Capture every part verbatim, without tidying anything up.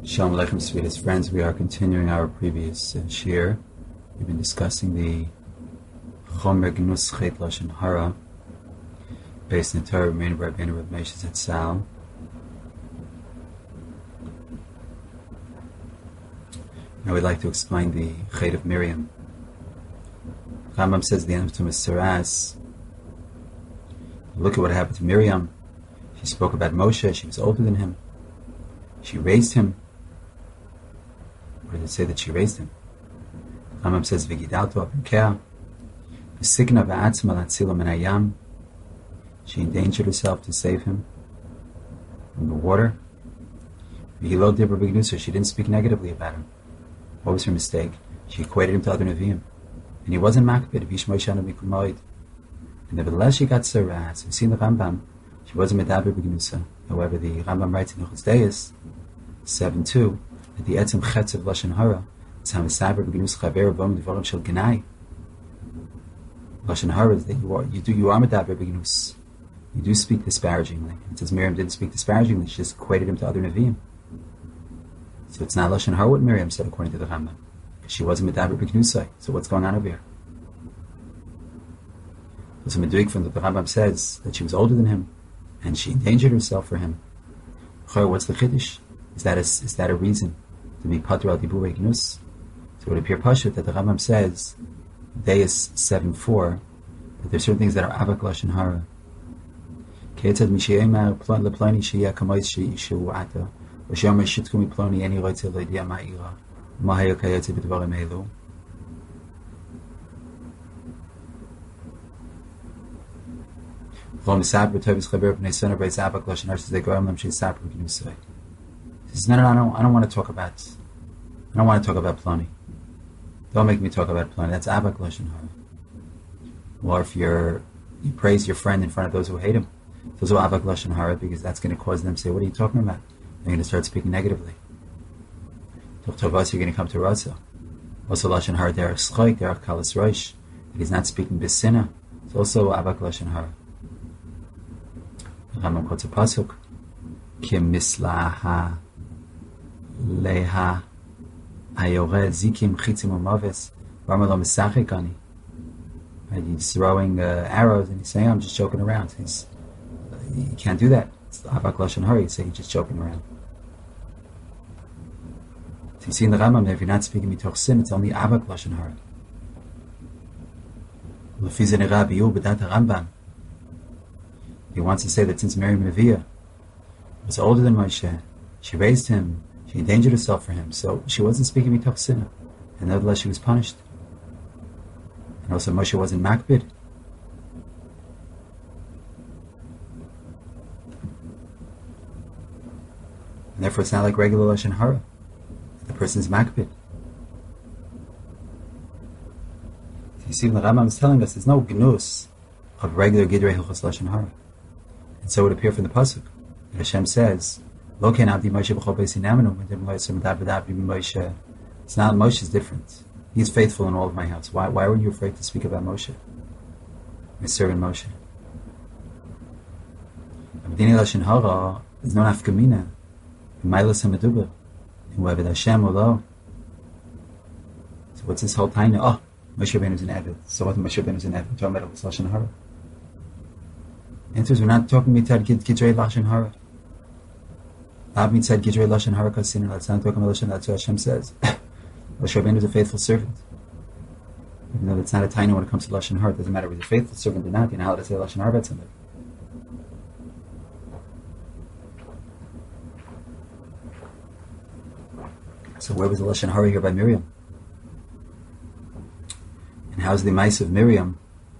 Shalom Aleichem, sweetest friends. We are continuing our previous uh, shir. We've been discussing the Chomer Gnus Chet Lashon Hara, based in the Torah, Rabbeinu Rabbeinu Rav Moshe Zatzal. Now we'd like to explain the Chet of Miriam. Rambam says at the end of Tumas Saras, look at what happened to Miriam. She spoke about Moshe. She was older than him. She raised him. Where did it say that she raised him? Rambam says, "V'gidalto apikea, v'sikna v'atzma l'atzila min hayam." She endangered herself to save him from the water. V'hilo dibra b'gnusa. She didn't speak negatively about him. What was her mistake? She equated him to other neviim, and he wasn't makbid. V'yishmoishanu mikumoid. And nevertheless, she got saras. We see in the Rambam, she wasn't medaber b'gnusa. However, the Rambam writes in Hilchos Deis seven two that the etzem chetz of lashon hara is hamisaber b'gnus chaver v'om devarim shel genai. Lashon hara is that you are you do you are medaber b'gnus. You do speak disparagingly. It says Miriam didn't speak disparagingly; she just equated him to other neviim. So it's not lashon hara what Miriam said according to the Rambam, because she wasn't medaber b'gnusai. So what's going on over here? There's a meduik from the Rambam says that she was older than him, and she endangered herself for him. What's the chiddush? Is that a, is that a reason to be patur al dibur gnus? So it would appear pashut that the Rambam says, Deis seven four, that there are certain things that are avak lashon hara. Ke'etzad mishayemar leploni sheyah kamois she'ishu ata, v'shomer shitku miploni eni roitze loidia ma'ira, mahayo kayotze b'dvarim elu. He says, no, no, no, I don't, I don't want to talk about, I don't want to talk about Ploni. Don't make me talk about Ploni. That's Abak Lashon Hara. Or if you're, you praise your friend in front of those who hate him, those are Abak Lashon Hara, because that's going to cause them to say, what are you talking about? They're going to start speaking negatively. Toch Tovas, you're going to come to Raza. Also Lashon Hara, Derech Schoik, Derech Kalas Roish. He's not speaking Bisina. It's also Abak Lashon Hara. Rambam quotes a pasuk, Ki mislaha leha ayore zikim chitzim umaves v'amar lo misachik ani. He's throwing uh, arrows and he's saying, I'm just joking around. He's, uh, you can't do that. It's the Avak Lashon Hara. You say you're just joking around. So you see in the Rambam, if you're not speaking mitoch sin, it's only Avak Lashon Hara. L'fi ze nira biyu b'dat Rambam. He wants to say that since Miriam Neviah was older than Moshe, she raised him, she endangered herself for him, so she wasn't speaking mitoch sinah, and nevertheless she was punished. And also Moshe wasn't makbid. And therefore it's not like regular lashon hara. The person's makbid. You see, the Rambam is telling us there's no gnus of regular gidrei hilchos lashon hara. And so it would appear from the pasuk that Hashem says, "Lo ken avdi Moshe b'chol beis hinamenu." It's not Moshe is different. He's faithful in all of my house. Why? Why were you afraid to speak about Moshe, my servant Moshe? Abdini lashon hara is no nafkamina. Mailas hamaduba. Whoever Hashem or lo. So what's this whole time? Oh, Moshe Rabbeinu is an Eved. So what? Moshe Rabbeinu is an Eved. We're talking about lashon hara. Answers, we're not talking mitzad gidrei lashon hara. Not mitzad gidrei lashon hara kasina. Let's not talk about lashon. That's what Hashem says. Moshe Rabbeinu is a faithful servant. Even though it's not a tiny when it comes to lashon hara, it doesn't matter if he's a faithful servant or not. You know how to say lashon hara about somebody. So where was the lashon hara here by Miriam? And how's the mice of Miriam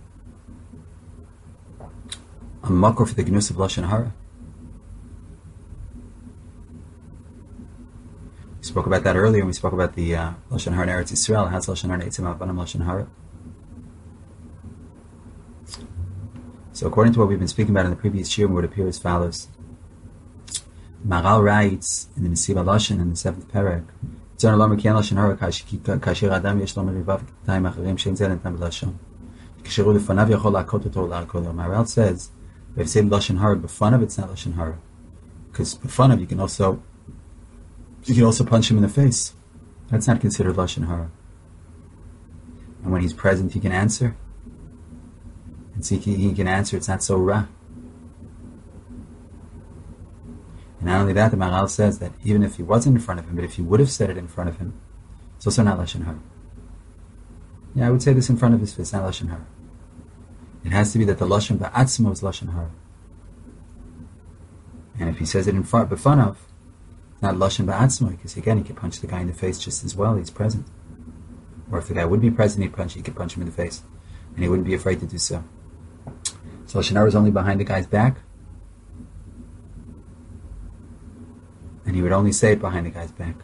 a makor for the gnus of lashon hara? We spoke about that earlier. We spoke about the uh, lashon hara in Eretz Yisrael. How's lashon hara eitzim avanim lashon hara? So according to what we've been speaking about in the previous year, it would appear as follows. Maral writes in the Nesiv Lashon in the seventh parak, "Tzon lo mekian lashon hara kasher adam yesh lo merivav k'tayim acharim shein zeh netam b'lashon. Kisheru lefanav yachol lakot oto l'arkol." Maral says, if you say lashon hara b'fanav, it's not lashon hara, because b'fanav you can also You can also punch him in the face. That's not considered lashon hara. And when he's present, he can answer. And see, he can answer. It's not so ra. And not only that, the Maharal says that even if he wasn't in front of him, but if he would have said it in front of him, it's also not lashon hara. Yeah, I would say this in front of his face, not lashon hara. It has to be that the lashon ba'atzmo is lashon hara. And if he says it in front, b'fanav, it's not lashon ba'atzmo, because again, he could punch the guy in the face just as well. He's present. Or if the guy would be present, he'd punch. He could punch him in the face, and he wouldn't be afraid to do so. So lashon hara is only behind the guy's back, and he would only say it behind the guy's back.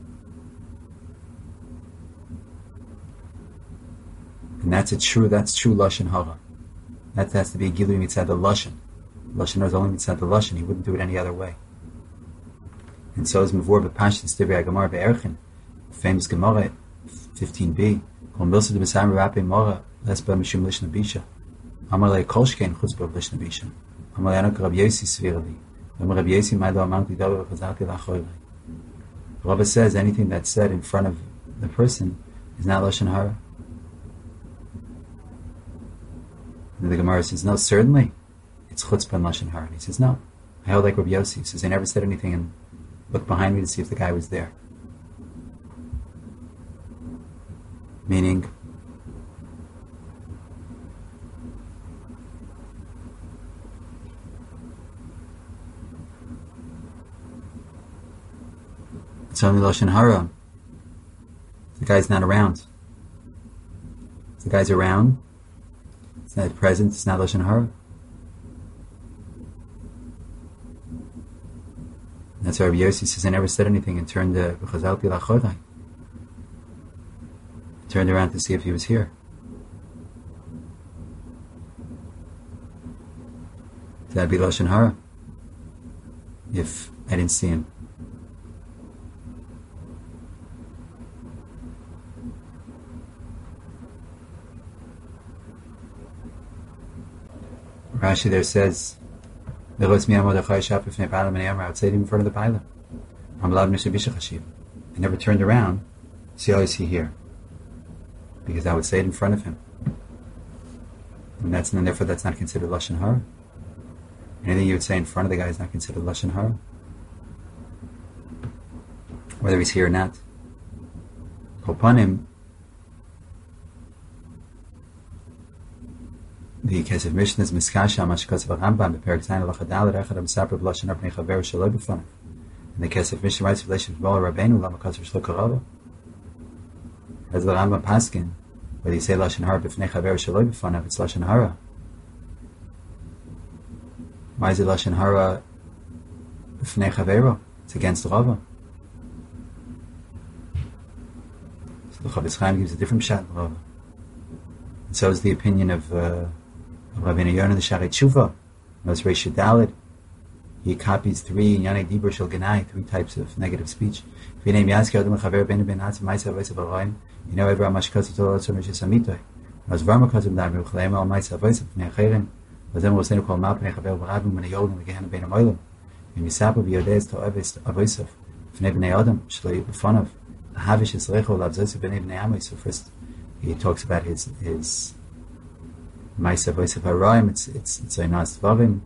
And that's a true. That's true lashon hara. That has to be a gilui mitzad the lashon. Lashon hara is only mitzad the lashon. He wouldn't do it any other way. And so is mavur b'pashtus divrei Gemara be'erchin, famous Gemara fifteen b. Kol milsa de b'sam rapei mora lesba mishum lishna bisha. Amar le kolshkein chutzpah lishna bisha. Amar le anok Rabbi Yosi svirli. Amar Rabbi Yosi ma'lo amanti davar v'chazarti l'achoylei. Rabbi says anything that's said in front of the person is not lashon hara. And the Gemara says, no, certainly it's chutzpah and lashon hara. And he says, no. I held like Rabbi Yossi. He says, I never said anything and looked behind me to see if the guy was there. Meaning, it's only lashon hara. The guy's not around. If the guy's around, it's not present, it's not lashon hara. That's why Rabbi Yossi says, I never said anything and turned the v'chazalti l'achoylei. Turned around to see if he was here. That'd be lashon hara if I didn't see him. Rashi there says, I would say it in front of the pilot. I never turned around. See, how is he here? Because I would say it in front of him. And that's and therefore that's not considered lashon hara. Anything you would say in front of the guy is not considered lashon hara. Whether he's here or not. Upon him, the Kesef Mishnah is Miskasha Mashkos Rambam Beperek Zayin Halacha Daled Echad Hamsaper B'Lashon Hara B'nei Chaver Shaloi B'Fanav. And the Kesef Mishnah writes relation to Bala Rabbeinu Lama Kasser Shlo Karava. As the Rambam Paskin, whether you say Lashon Hara B'Fnei Chaver Shaloi B'Fanav, it's Lashon Hara. Why is it Lashon Hara B'Fnei Chavero? It's against Rava. So the Chavetz Chaim gives a different shot in Rava. And so is the opinion of uh, Rabbeinu Yonah the Sha'arei Tshuva. Knows Reish Daled. He copies three Yanei Dibur Shel Ganai, three types of negative speech. You know, every Amashkas to also Mishis Amitoy. Was Varmakazim Dar Mechalem al Maisa Voice of Neacheren. Was then was then called Mapne Chavel Barabim when a Yod and Gehenna Ben Amoilim. In Misapo Viodes to Avis Avoisov. Fnei Bnei Adam Shloi B'Fanav. Havish is Recho Lavzos Bnei Bnei Amo. So first he talks about his his Maisa Voice of Haraim. It's it's it's a nice Vavim.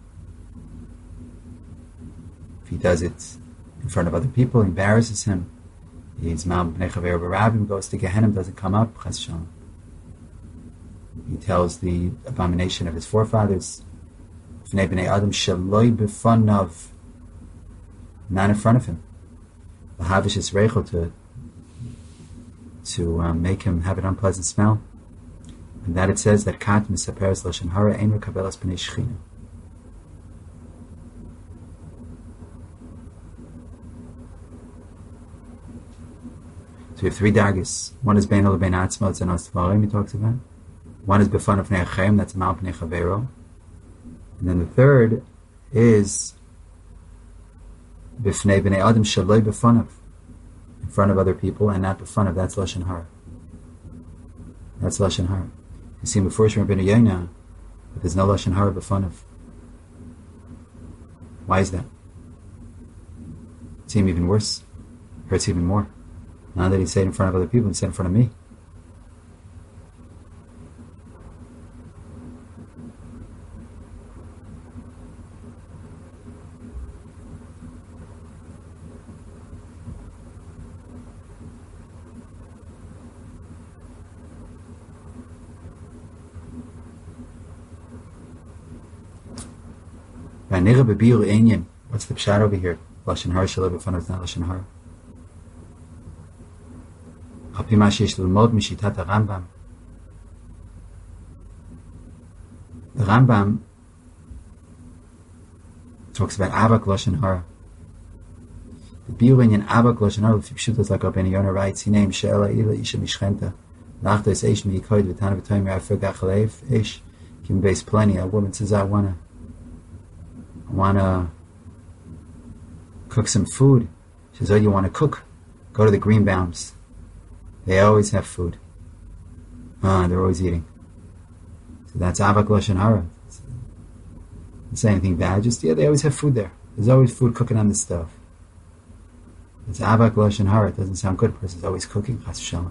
If he does it in front of other people, embarrasses him. He's Mam Bnei Chaver Barabim, goes to Gehenna, doesn't come up. Chas Shalom. He tells the abomination of his forefathers. Fnei Bnei Adam Shaloi B'Fanav, not in front of him. L'havish is Reicho to to um, make him have an unpleasant smell. And that it says that Kat Misaperes Lashon Hara Ein Rekabelas B'nei Shechina. So we have three dagas. One is Bein Ol Bein Atzmo, it's an Astvarim he talks about. One is B'Fanav Pnei Achem, that's Mal Pnei Chavero. And then the third is B'Fnei Bnei Adam Shaloi B'Fanav, in front of other people and not B'Fanav. That's Lashon Hara. That's Lashon Hara. You see before Shemar Ben Yonah, but there's no Lashon Hara B'Fanav. Why is that? It seems even worse. hurts even more. Not that he said it in front of other people, he said it in front of me. What's the pshat over here? Lashon hara shalom b'fanav is not lashon hara. Al pi ma sheyesh l'lmod mishitat Rambam. The Rambam talks about avak lashon hara. The biur inyan avak lashon hara l'fi pshutos like Rabbeinu Yonah writes. He named she'ela ila isha mishchenta lachta es eish miyikoid v'tana v'toyim ya'afir gachalev eish kim beis plenty. A woman says, I wanna I wanna cook some food. She says, oh, you want to cook? Go to the Greenbaums. They always have food. Ah, they're always eating. So that's avak lashon hara. Don't say anything bad. Just, yeah, they always have food there. There's always food cooking on the stove. It's avak lashon hara. It doesn't sound good. The person's always cooking. Chas v'shalom.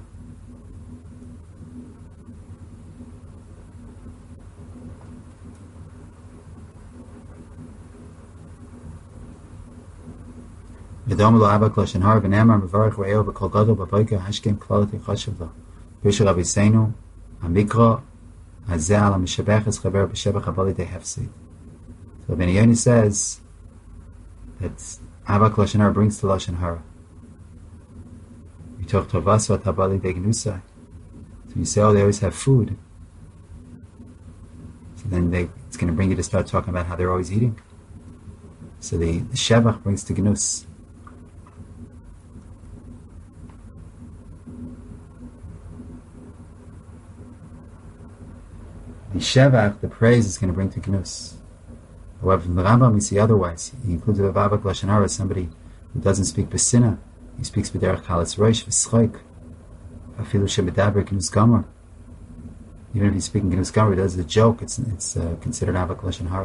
V'dom lo avak lashon hara v'ne'amar mevarich re'eo b'kol gadol b'boker hashkem klalot yichashav lo. B'shel Rabbeinu Amikra hazeh al ha'mishabech es chaber b'shebach habali de hefsid. So Rabbeinu Yonah says that avak lashon hara brings to lashon hara. Mitoch tovasot habali de gnusai. So you say, oh, they always have food. So then they, it's going to bring you to start talking about how they're always eating. So the, the shevach brings to gnus. The shevach, the praise, is going to bring to gnus. However, from the Rambam we see otherwise. He includes the avak lashon hara as somebody who doesn't speak b'sina. He speaks b'derech kalas roish v'schoik. Afilu shebedaber gnus gomer. Even if he's speaking gnus gomer, he does a joke. It's it's uh, considered avak lashon hara.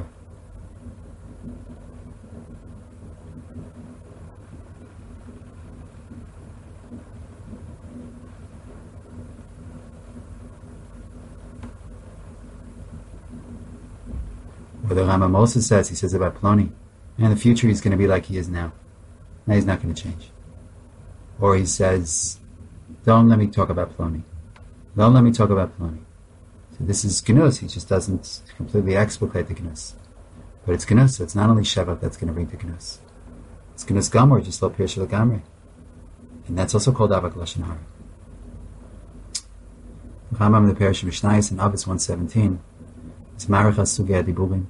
Or the Rambam also says, he says about Ploni, in the future he's going to be like he is now. Now he's not going to change. Or he says, don't let me talk about Ploni. Don't let me talk about Ploni. So this is Gnus, he just doesn't completely explicate the Gnus. But it's Gnus, so it's not only Shevat that's going to bring the Gnus. It's Gnus Gamor, just Lo Pirshel Gamre. And that's also called Avak Lashon Hara. The Rambam in the Parish of Mishnayos in Avos one seventeen is Marachas Sugei Diburim.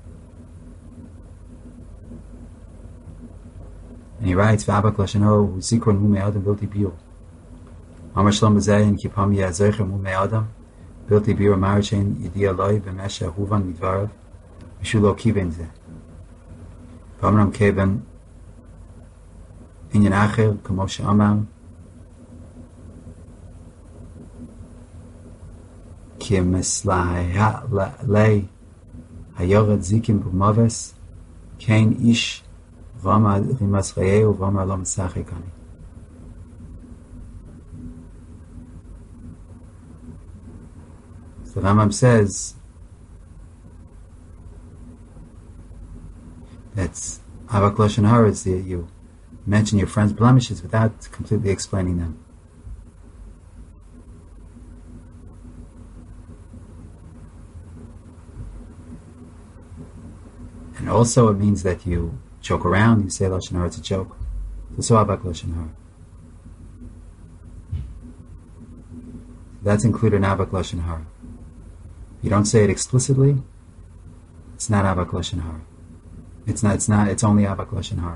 And he writes, "V'abak lashon hara hu zikron hu me'adam bilti biur. Amar shlom b'zein kipam ya'azochem hu me'adam bilti biur marchen yidia loy v'mesha huvan midvarav v'shulo kiven zeh. V'amram keven inyan acher kamo she'amar ki mislai lei hayored zikim b'maves kein ish V'amar rimas chayeu v'amar lo mesachek ani." So Rambam says that avak lashon hara is that you mention your friend's blemishes without completely explaining them. And also it means that you joke around, you say lashon hara, it's a joke. So so avak lashon hara. That's included in avak lashon hara. You don't say it explicitly, it's not avak lashon hara. It's not. It's not. It's only avak lashon hara.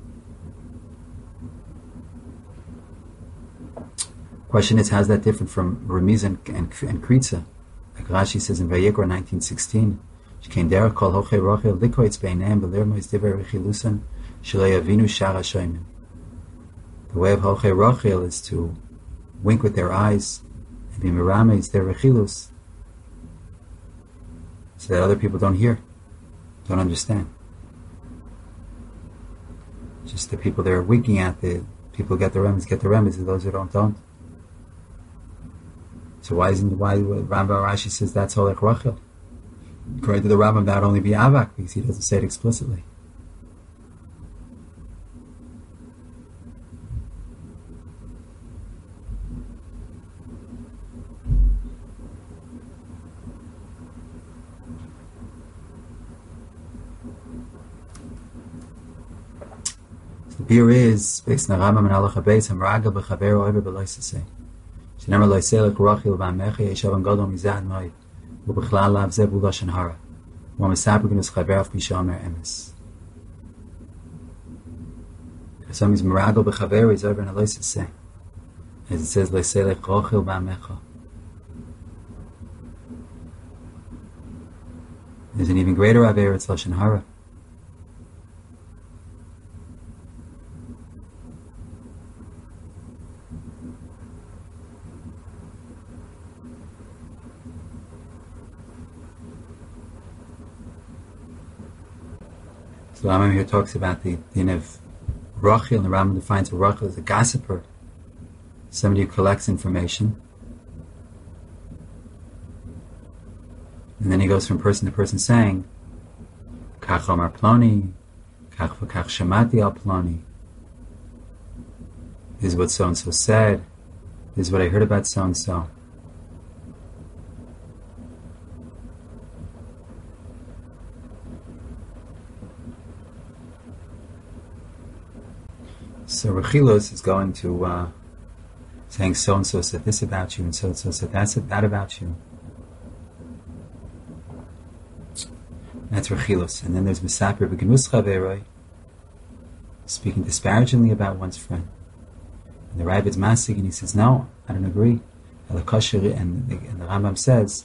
Question is, how's that different from remiz and and, and kritza? Like Rashi says in Vayikra nineteen sixteen. The way of Holchei Rachel is to wink with their eyes and be merames their rechilus, so that other people don't hear, don't understand. Just the people they're winking at, the people get the remez, get the remez, and those who don't, don't. So why isn't why Rambam Rashi says that's all like Rachel? According to the Rambam, that would only be Avak because he doesn't say it explicitly. The beer is based on Rambam and Halacha Beis Hamraga b'Chavero Over b'Loisasei. Shenemar Loiselek Rachel v'Amecha Yeshav Gadol Mizad Noi u'Bichlal Lav Zeh B'Lashon Hara u'Amisaper Gnus Chaverav B'Shomer Emes. Some is Meragal b'Chavero is over in Loisasei, as it says Loiselek Rachel v'Amecha. There's an even greater Aver, it's Lashon Hara. So the Rambam here talks about the din of Rachel, and the Rambam defines a Rachel as a gossiper, somebody who collects information. And then he goes from person to person saying, Kach Omar Ploni, Kach v'kach Shemati al Ploni. This is what so-and-so said. This is what I heard about so-and-so. So Rechilos is going to uh, saying so and so said this about you, and so and so said that said that about you. That's Rechilos, and then there's Misaper v'Gnus Chaveroi, speaking disparagingly about one's friend. And the Ravid's Masig, and he says, "No, I don't agree." And the, and the Rambam says,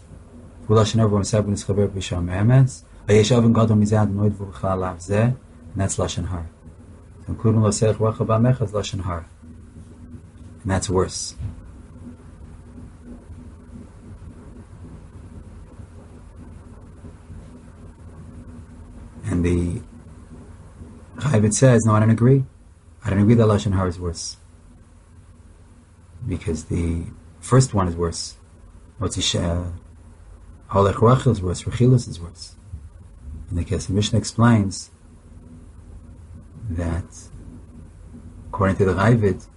and that's Lashon Hara. Including Loseich Rachel B'Amecha is Lashon Hara, and that's worse. And the Chayvit says, "No, I don't agree. I don't agree that Lashon Hara is worse because the first one is worse. Holech Rachel is worse. Rechilus is worse." And the Kesef Mishnah explains that according to the Ravid,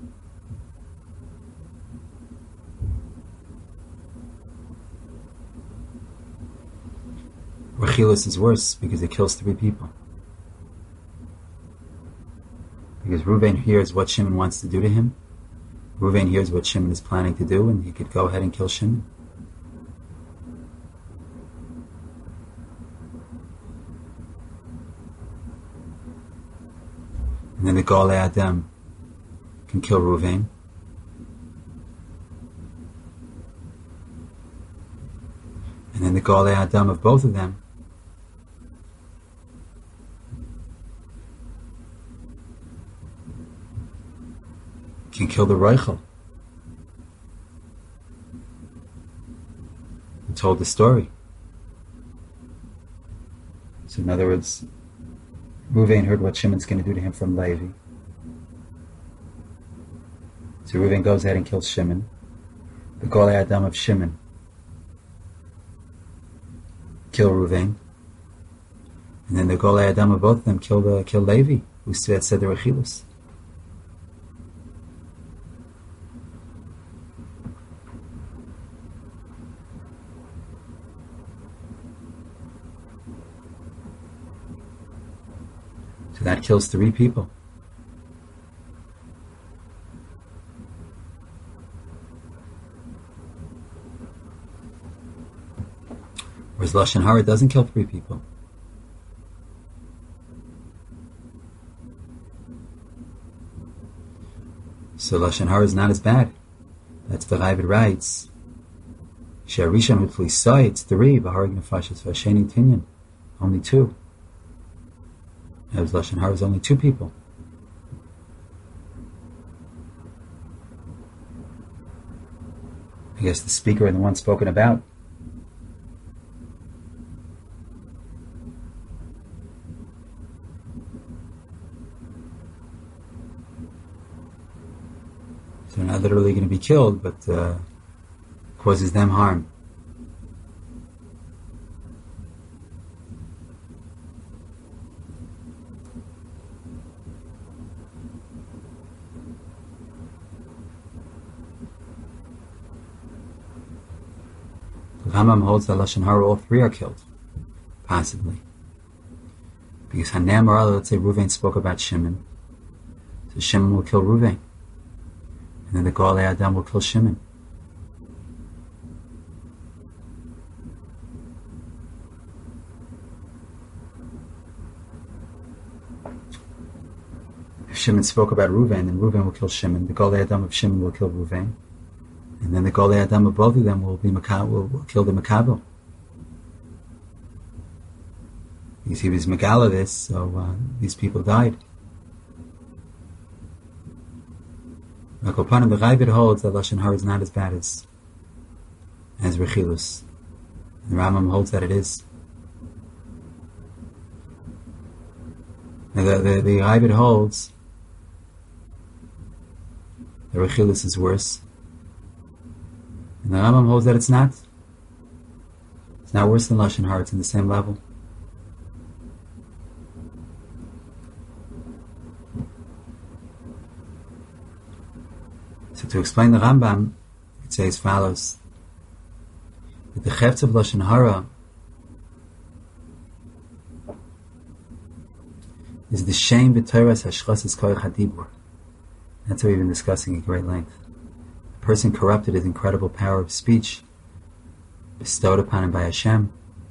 Rechilus is worse because it kills three people. Because Reuven hears what Shimon wants to do to him. Reuven hears what Shimon is planning to do, and he could go ahead and kill Shimon. And then the Golei Adam can kill Reuven. And then the Golei Adam of both of them can kill the Reichel who told the story. So in other words, Reuven heard what Shimon's going to do to him from Levi. So Reuven goes ahead and kills Shimon. The Golei Adam of Shimon kill Reuven. And then the Golei Adam of both of them kill, the, kill Levi, who said, said the Rechilus. So that kills three people. Whereas Lashon Hara doesn't kill three people. So Lashon Hara is not as bad. That's the Ravid writes. She'arishon hutfli sai, it's three, b'harag nefashos v'asheni tinyan. Only two. As Lashon Hara is only two people. I guess the speaker and the one spoken about. They're not literally going to be killed, but uh, causes them harm. The Rambam holds that Lashon Hara, all three are killed, possibly. Because Hanem or let's say Ruvain spoke about Shimon, so Shimon will kill Ruvain, and then the Golei Adam will kill Shimon. If Shimon spoke about Ruvain, then Ruvain will kill Shimon. The Golei Adam of Shimon will kill Ruvain, and then the Golei Adam of both of them will be Makab, will, will kill the Makabel. Because he was Megala this, so uh, these people died. Like Opanim, the Ravid holds that Lashon Hara is not as bad as as Rechilus. The Rambam holds that it is. Now the the, the Ravid holds that Rechilus is worse, and the Rambam holds that it's not. It's not worse than Lashon Hara. It's in the same level. So to explain the Rambam, it says as follows: that the Chefetz of Lashon Hara is the shame b'Torah's hashchasas koach hadibur. That's what we've been discussing at great length. The person corrupted his incredible power of speech, bestowed upon him by Hashem.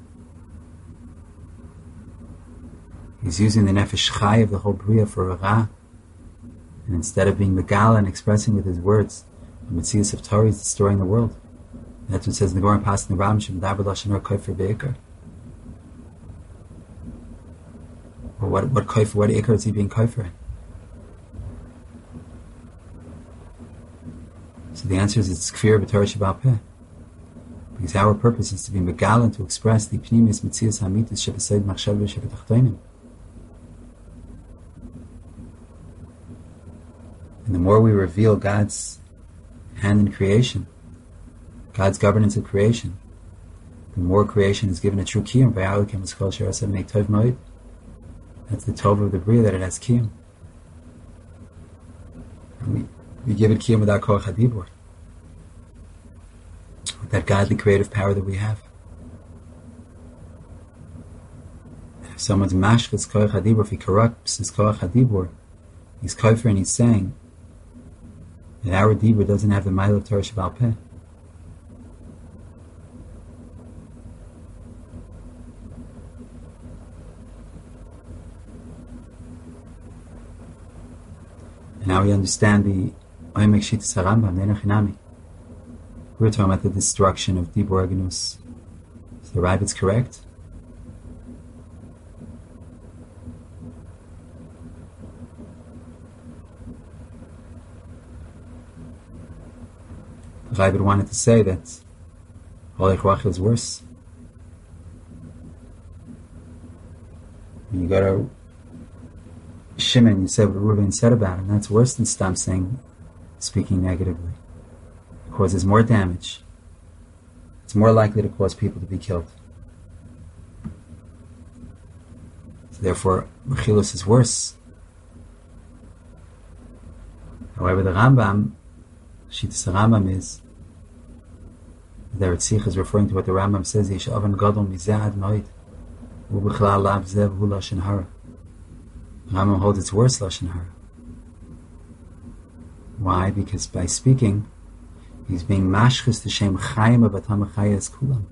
He's using the nefesh chai of the whole bria for a ra. And instead of being Megala and expressing with his words, the Metzias of Torah is destroying the world. That's what it says in the Gemara, Pas in the Ram, Shem Daber Lashon Hara Kofer Be'ikar. Or what, what Kofer, what Ikar is he being Kofer in? So the answer is it's Kfir B'Torah Sheba'al Peh. Because our purpose is to be Megala and to express the Pnimis Metzias Hamitis Sheb'Seid Machshav Sheb'Tachtonim. And the more we reveal God's hand in creation, God's governance of creation, the more creation is given a true kiyum. That's the tov of the bria, that it has kiyum. And we, we give it kiyum without koach hadibur, with that godly creative power that we have. If someone's mashchas koach hadibur, if he corrupts his koach hadibur, he's kofer and he's saying that our dibur doesn't have the mile of Torah Sheba'al Peh. And now we understand the Oimek Shittas HaRambam, the Enochinami. We were talking about the destruction of dibur agnus. So the Rabbit's correct. The Ravid wanted to say that Holech Rachel is worse. When you go to Shimon, you say what Reuven said about him. That's worse than Stam saying, speaking negatively. It causes more damage. It's more likely to cause people to be killed. So therefore, Rechilus is worse. However, the Rambam, Shittas Rambam is, the Ritzich is referring to what the Rambam says, Yesh Avan Gadol Mizeh Ad Moed, Ubechlal Lav Zev Hu Lashon Hara. The Rambam holds it's worse Lashon Hara. Why? Because by speaking, he's being mashchus to Shem Chayim Abatam Chayas Kulam.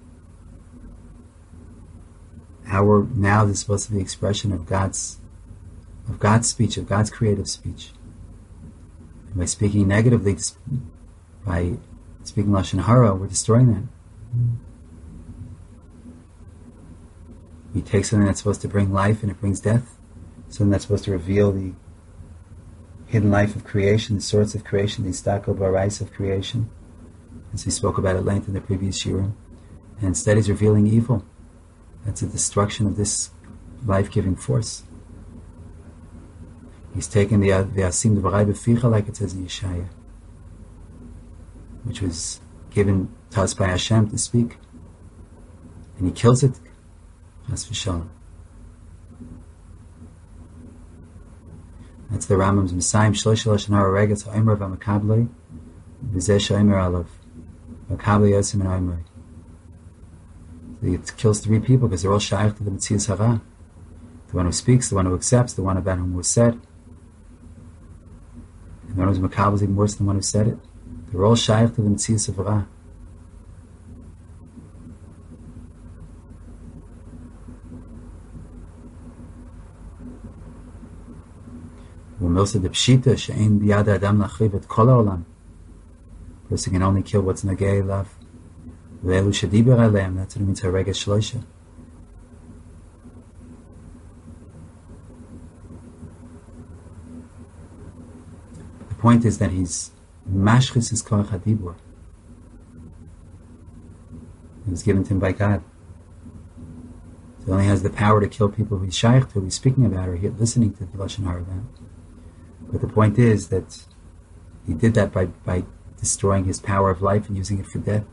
Our now is supposed to be expression of God's of God's speech, of God's creative speech. And by speaking negatively, by speaking Lashon Hara, we're destroying that. We take something that's supposed to bring life and it brings death. Something that's supposed to reveal the hidden life of creation, the source of creation, the istako barais of creation, as we spoke about at length in the previous shiurim. And instead he's revealing evil. That's a destruction of this life-giving force. He's taken the V'asim D'varai b'ficha, like it says in Yeshaya. which was given to us by Hashem to speak, and he kills it. Chas v'shalom. That's the Rambam's Messiah. Shlosh lashon hara regetz ha'omer v'makablei v'zeh she'omer alav v'makablei yosim and omer. It kills three people because they're all shaykh to the Metzias Hara. The one who speaks, the one who accepts, the one about whom was said. And the one who's makabel is even worse than the one who said it. They're all shaykh to the Metzias Hara. Umilsa de pshita she'ein biyad adam lachriv et kol ha'olam. Person can only kill what's nagei elav. Ve'elu shediber aleim. That's what it means hareges shloisha. The point is that he's mashchis his koach hadibur. It was given to him by God. So he only has the power to kill people who he's shaykh to, who he's speaking about, or he's listening to the lashon hara about. But the point is that he did that by, by destroying his power of life and using it for death.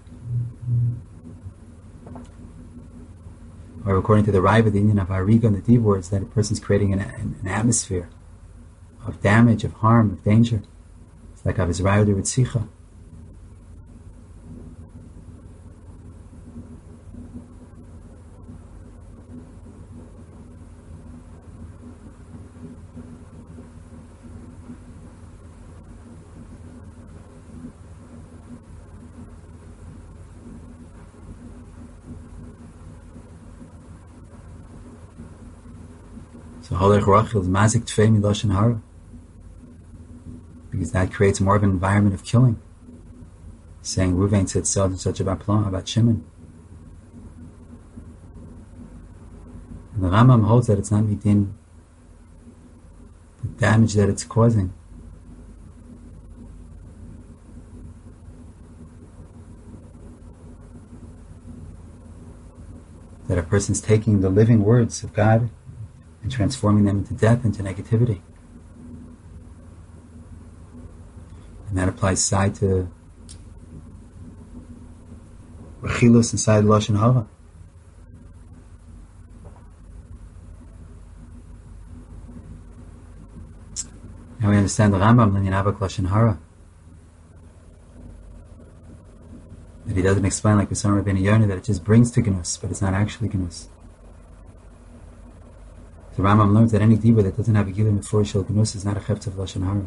Or according to the Raiva, the Indian of Hariga and the Dibur, is that a person's creating an, an, an atmosphere of damage, of harm, of danger. It's like Avizrayu de Ritzicha. So Holech Rachel is mazik tfei mi lashon hara, because that creates more of an environment of killing. Saying Ruvain said such and such about Plon, about Shimon. And the Rambam holds that it's not midin the damage that it's causing. That a person's taking the living words of God and transforming them into death, into negativity. And that applies side to Rechilus and side Lashon Hara. Now we understand the Rambam, Linyan Avak Lashon Hara. That he doesn't explain like with some Rabbeinu Yonah that it just brings to Gnus, but it's not actually Gnus. The Rambam learns that any diva that doesn't have a gilim before shel gnus is not a chefetz of lashon hara.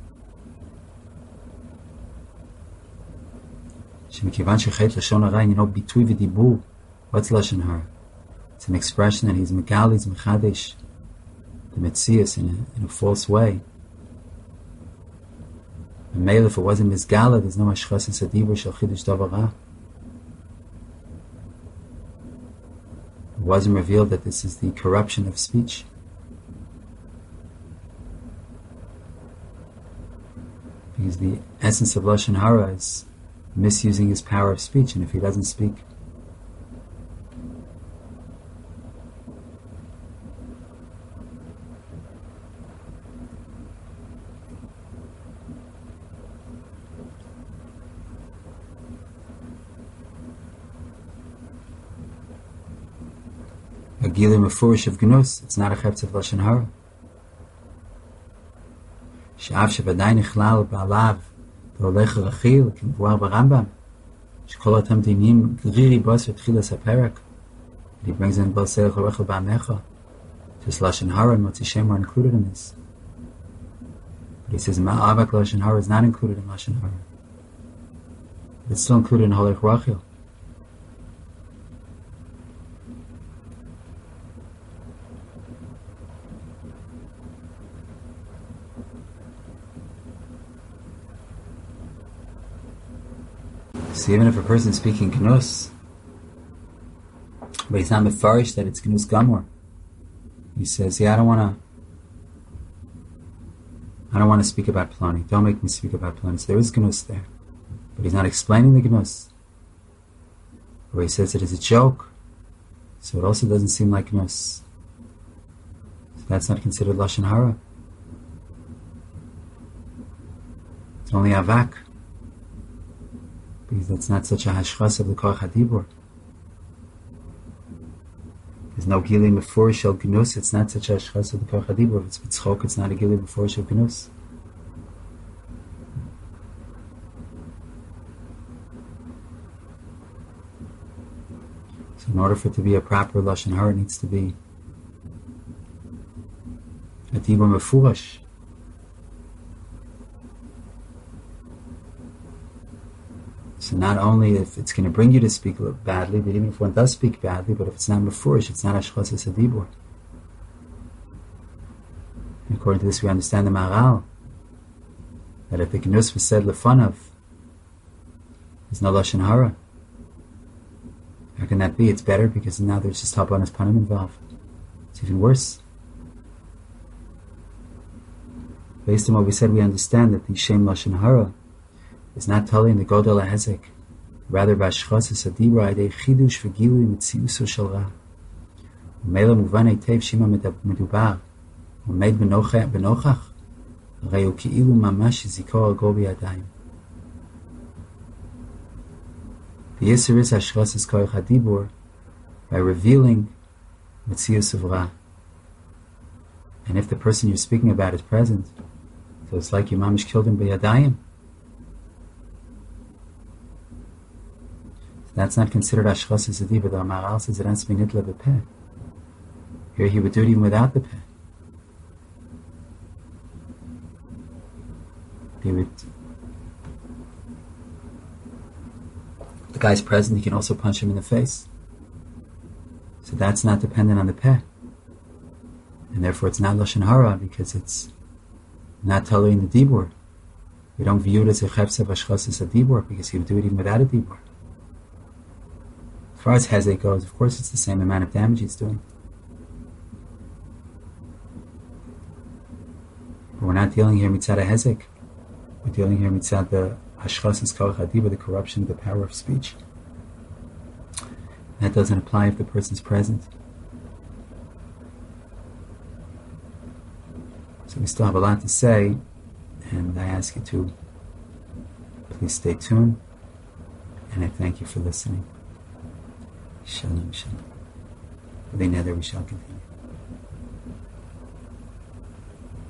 Shemikivan shechet lashon hara, you know, bitui v'dibur. What's lashon hara? It's an expression that he's megal, he's mechadesh, the metzias in a, in a false way. And male, if it wasn't mizgala, there's no ashchas in sadibur shel chidush davar ra. It wasn't revealed that this is the corruption of speech. Because the essence of Lashon Hara is misusing his power of speech, and if he doesn't speak, a gilim mefurish of gnus, it's not a chefetz of lashon hara. She'av shevadai nichlal ba'alav v'olech rachil k'mvuar b'Rambam shekol atam dinim griri bas v'tchilas haperak. He brings in bal seich orechel ba'amecha. Just lashon hara and motzi shem are included in this. But he says ma'avak lashon hara is not included in lashon hara. It's still included in holech rachil. So even if a person is speaking Gnus, but he's not mefarish that it's Gnus Gamor, he says, yeah, I don't want to I don't want to speak about Plani. Don't make me speak about Plani. So there is Gnus there. But he's not explaining the Gnus. Or he says it is a joke. So it also doesn't seem like Gnus. So that's not considered Lashon Hara. It's only Avak. because that's not such a hashchas of the koach hadibur. There's no gili mefurish shel gnus. It's not such a hashchas of the koach hadibur. If it's b'tzchok, it's not a gili mefurish shel gnus. So in order for it to be a proper lashon hara, it needs to be a dibur mefurish. So not only if it's going to bring you to speak badly, but even if one does speak badly, but if it's not mefurish, it's not hashchas hadibur. According to this, we understand the Maharal that if the gnus was said lefanav, there's no lashon hara. How can that be? It's better because now there's just habanas panim involved. It's even worse. Based on what we said, we understand that the shem lashon hara is not telling the Godel HaHezek, rather b'ashchas hadibur adei chidush v'gilui mitziuso shel ra. U'mela muvan eitev shima medubar u'med benochach reu ki'ilu mamash zikor agor b'yadayim. The Yisur is hashchas koach hadibur by revealing mitzius of ra. And if the person you're speaking about is present, so it's like your mamish killed him b'yadayim. That's not considered hashchas hadibur, but the Maharal says it has to be nitla b'peh. Here he would do it even without the peh. He would. If the guy's present, he can also punch him in the face. So that's not dependent on the peh, and therefore it's not lashon hara because it's not telling the dibur. We don't view it as a chefse hashchas hadibur because he would do it even without a dibur. As far as hezek goes, of course it's the same amount of damage he's doing. But we're not dealing here mitzad hezek. We're dealing here mitzad the hashchas koach hadibur, the corruption of the power of speech. That doesn't apply if the person's present. So we still have a lot to say, and I ask you to please stay tuned, and I thank you for listening. Shalom, shalom. With another we shall continue.